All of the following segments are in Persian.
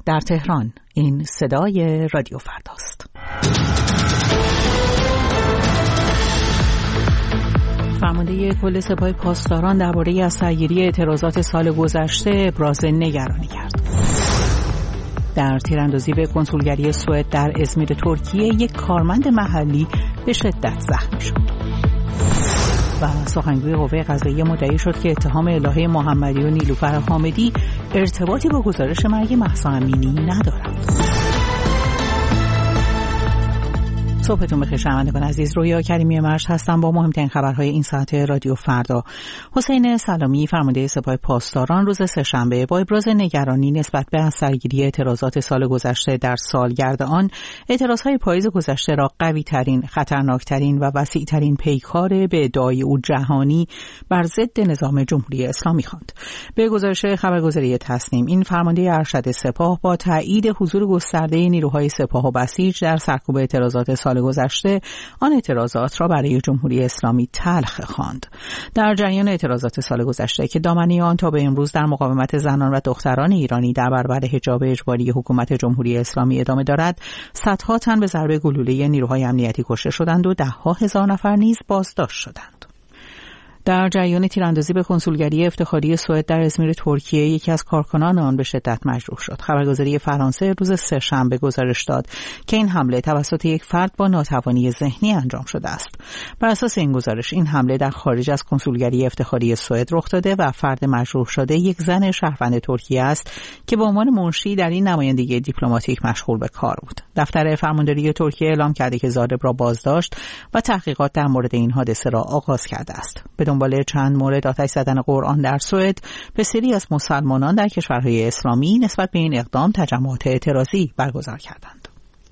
در تهران. این صدای رادیو فرداست. فرمانده کل سپاه پاسداران درباره از سرگیری اعتراضات سال گذشته ابراز نگرانی کرد. در تیراندازی به کنسولگری سوئد در ازمیر ترکیه یک کارمند محلی به شدت زخمی شد. و سخنگوی قوه قضاییه مدعی شد که اتهام الهه محمدی و نیلوفر حامدی ارتباطی با گزارش مرگ مهسا امینی ندارد. صبحتون بخیر شنوندگان عزیز، رویا کریمی مرش هستم با مهمترین خبرهای این ساعت رادیو فردا. حسین سلامی فرمانده سپاه پاسداران روز سه‌شنبه با ابراز نگرانی نسبت به سرگیری اعتراضات سال گذشته در سالگرد آن، اعتراضهای پاییز گذشته را قوی‌ترین، خطرناکترین و وسیع‌ترین پیکار به ادعای او جهانی بر ضد نظام جمهوری اسلامی خواند. به گزارش خبرگزاری تصنیم، این فرمانده ارشد سپاه با تایید حضور گسترده نیروهای سپاه و بسیج در سرکوب اعتراضات سال گذشته آن اعتراضات را برای جمهوری اسلامی تلخ خواند. در جریان اعتراضات سال گذشته که دامنه آن تا به امروز در مقاومت زنان و دختران ایرانی در برابر حجاب اجباری حکومت جمهوری اسلامی ادامه دارد، صدها تن به ضرب گلوله نیروهای امنیتی کشته شدند و ده‌ها هزار نفر نیز بازداشت شدند. در جریان تیراندازی به کنسولگری افتخاری سوئد در ازمیر ترکیه یکی از کارکنان آن به شدت مجروح شد. خبرگزاری فرانسه روز سه‌شنبه گزارش داد که این حمله توسط یک فرد با ناتوانی ذهنی انجام شده است. بر اساس این گزارش، این حمله در خارج از کنسولگری افتخاری سوئد رخ داده و فرد مجروح شده یک زن شهروند ترکیه است که به عنوان منشی در این نمایندگی دیپلماتیک مشغول به کار بود. دفتر فرمانداری ترکیه اعلام کرده که ضارب را بازداشت و تحقیقات در مورد این حادثه را آغاز کرده است. دنبال چند مورد آتش زدن قرآن در سوئد، بسیاری از مسلمانان در کشورهای اسلامی نسبت به این اقدام تجمعات اعتراضی برگزار کردند.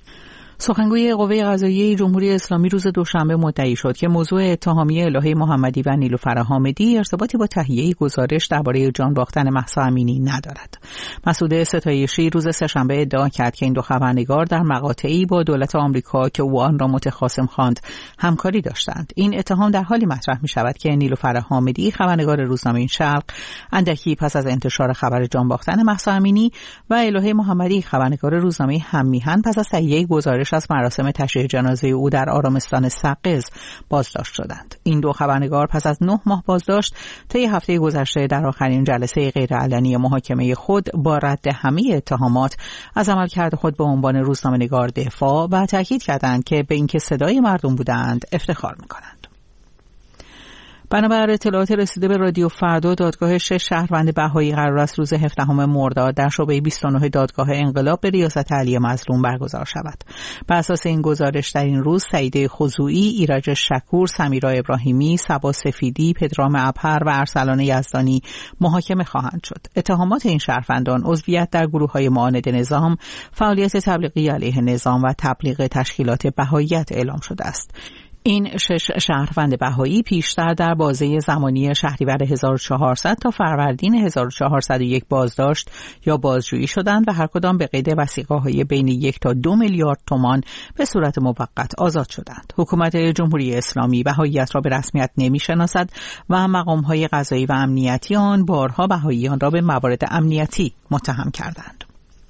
سخنگوی قوه قضاییه جمهوری اسلامی روز دوشنبه مدعی شد که موضوع اتهامی الهه محمدی و نیلوفر حامدی ارتباطی با تهیه گزارش درباره جان باختن مهسا امینی ندارد. مسعود ستایشی روز سه‌شنبه ادعا کرد که این دو خبرنگار در مقاطعی با دولت آمریکا که او آن را متخاصم خواند همکاری داشتند. این اتهام در حالی مطرح می شود که نیلوفر حامدی خبرنگار روزنامه شرق اندکی پس از انتشار خبر جان باختن مهسا امینی و الهه محمدی خبرنگار روزنامه هم‌میهن پس از تهیه گزارش از مراسم تشییع جنازه او در آرامستان سقز بازداشت شدند. این دو خبرنگار پس از 9 ماه بازداشت طی هفته گذشته در آخرین جلسه غیرعلنی محاکمه خود با رد همه اتهامات از عملکرد خود به عنوان روزنامه‌نگار دفاع و تاکید کردند که به اینکه صدای مردم بودند افتخار می‌کنند. بنابر اطلاعات رسیده به رادیو فردا، دادگاه 6 شهروند بهایی قرار است روز 17 مرداد در شعبه 29 دادگاه انقلاب به ریاست علی مظلوم برگزار شود. بر اساس این گزارش در این روز سعیده خضوعی، ایرج شکور، سمیرا ابراهیمی، صبا سفیدی، پدرام ابهر و ارسلان یزدانی محاکمه خواهند شد. اتهامات این شهروندان عضویت در گروه‌های معاند نظام، فعالیت تبلیغی علیه نظام و تبلیغ تشکیلات بهاییت اعلام شده است. این 6 شهروند بهایی پیشتر در بازه زمانی شهریور 1400 تا فروردین 1401 بازداشت یا بازجویی شدند و هر کدام به قید وثیقه‌های بین 1 تا 2 میلیارد تومان به صورت موقت آزاد شدند. حکومت جمهوری اسلامی بهاییت را به رسمیت نمی‌شناسد و مقام‌های قضایی و امنیتی آن بارها بهاییان را به موارد امنیتی متهم کردند.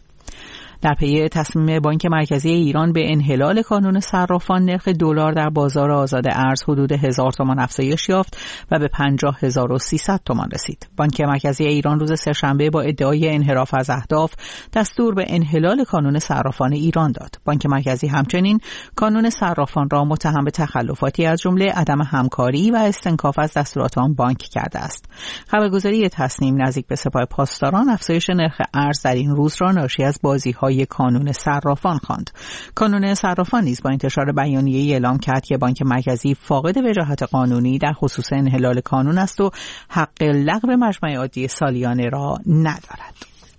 در پی تصمیم بانک مرکزی ایران به انحلال کانون صرافان، نرخ دلار در بازار آزاد ارز حدود 1000 تومان افزایش یافت و به 50300 تومان رسید. بانک مرکزی ایران روز سه‌شنبه با ادعای انحراف از اهداف دستور به انحلال کانون صرافان ایران داد. بانک مرکزی همچنین کانون صرافان را متهم به تخلفاتی از جمله عدم همکاری و استنکاف از دستورات آن بانک کرده است. خبرگزاری تصنیم نزدیک به سپاه پاسداران افزایش نرخ ارز در این روز را ناشی از بازی‌های کانون صرافان خواند. کانون صرافان نیز با انتشار بیانیه‌ای اعلام کرد که بانک مرکزی فاقد وجاهت قانونی در خصوص انحلال کانون است و حق لغو مجمع عادی سالیانه را ندارد.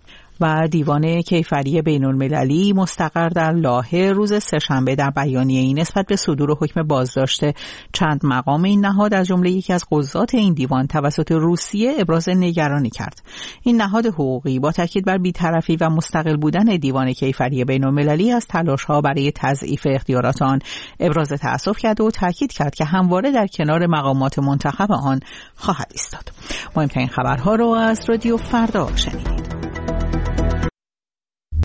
و دیوان کیفری بین‌المللی مستقر در لاهه روز سه‌شنبه در بیانیه‌ای نسبت به صدور حکم بازداشت چند مقام این نهاد از جمله یکی از قضات این دیوان توسط روسیه ابراز نگرانی کرد. این نهاد حقوقی با تاکید بر بی‌طرفی و مستقل بودن دیوان کیفری بین‌المللی از تلاش‌ها برای تضعیف اختیارات آن ابراز تأسف کرد و تاکید کرد که همواره در کنار مقامات منتخب آن خواهد ایستاد. مهمترین خبرها را از رادیو فردا شنیدید.